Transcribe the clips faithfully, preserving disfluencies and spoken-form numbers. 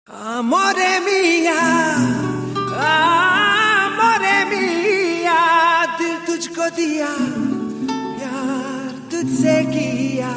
Amore mia, amore mia, दिल तुझको दिया, प्यार तुझसे किया।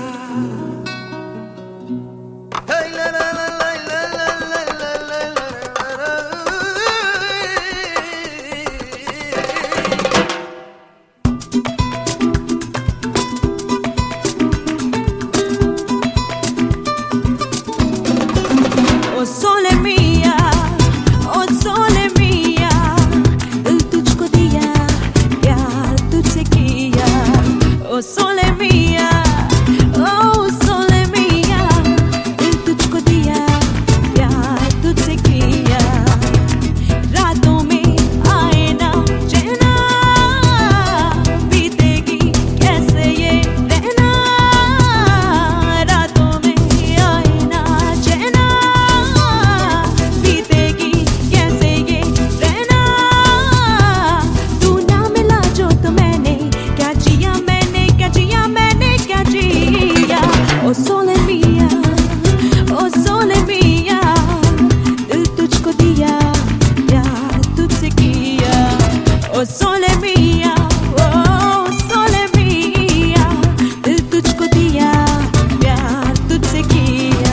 O sole mia, o sole mia, दिल तुझको दिया, प्यार तुझसे किया। O sole mia, o sole mia, दिल तुझको दिया, प्यार तुझसे किया। रातों में आए ना चैना, बीतेगी कैसे ये रहना। रातों में आए ना चैना, बीतेगी कैसे ये रहना। तू ना मिला जो तो मैंने क्या जिया, मैंने क्या जिया, मैंने क्या जिया। ओ सोले मिया, ओ सोले मिया, दिल तुझको दिया, प्यार तुझसे किया। ओ सोले मिया, ओ सोले मिया, दिल तुझको दिया, प्यार तुझसे किया।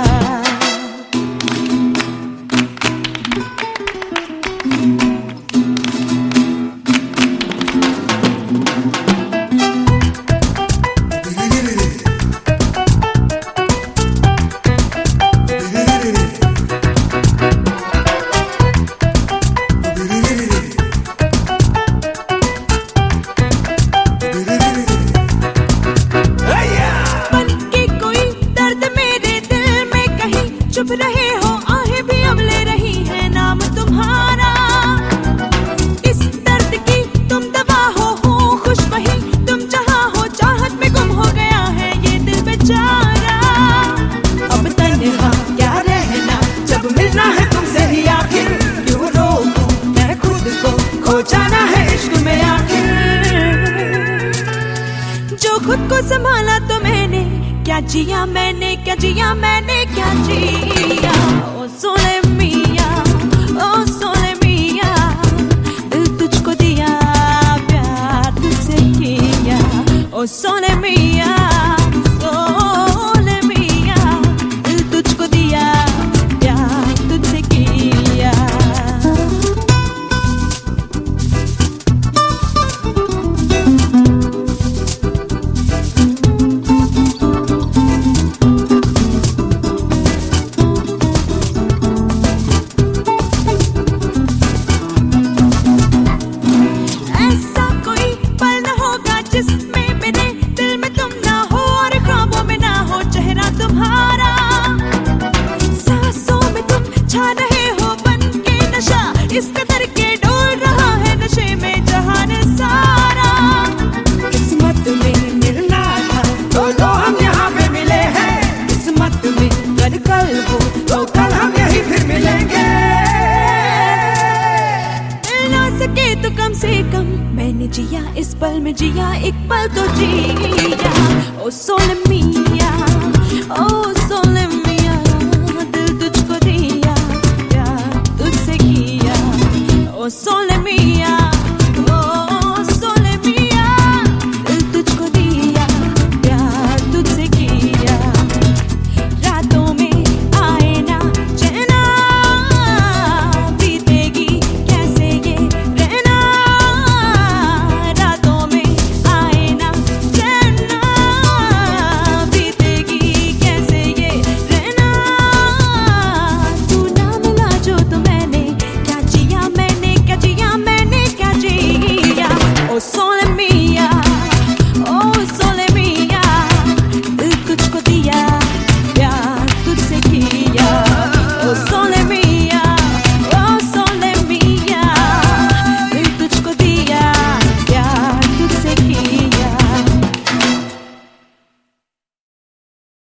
बनके कोई दर्द मेरे दिल में कहीं चुप रहे हो, आहें भी अब ले रही है नाम तुम्हारा। इस दर्द की तुम दवा हो, हो खुश वही तुम जहाँ हो, चाहत में गुम हो गया है ये दिल बेचारा। अब तन्हा क्या रहना, जब मिलना है तुमसे ही आखिर। क्यों रोकूं मैं खुद को, खो जाना है इश्क में आखिर। जो खुद को संभाला तो मैंने क्या जिया, मैंने क्या जिया, मैंने क्या जिया। ओ सोले मिया, ओ सोले मिया, दिल तुझको दिया, प्यार तुझसे किया। ओ सोले मिया, सोले मिया, दिल तुझको दिया, प्यार तुझसे किया। ऐसा कोई पल न होगा जिसमें मेरे दिल में तुम ना हो, और ख्वाबों में ना हो चेहरा तुम्हारा। सांसों में तुम छा रहे हो बन के नशा, इस कदर के डोल रहा है नशे में जहान सारा। किस्मत में मिलना था तो लो हम यहाँ पे मिले हैं। किस्मत में अगर कल हो तो कल हम यहीं फिर मिलेंगे। मिल ना सके तो कम से कम मैंने जिया, इस पल में जिया, एक पल तो जिया। ओ सोले मिया, ओ सोले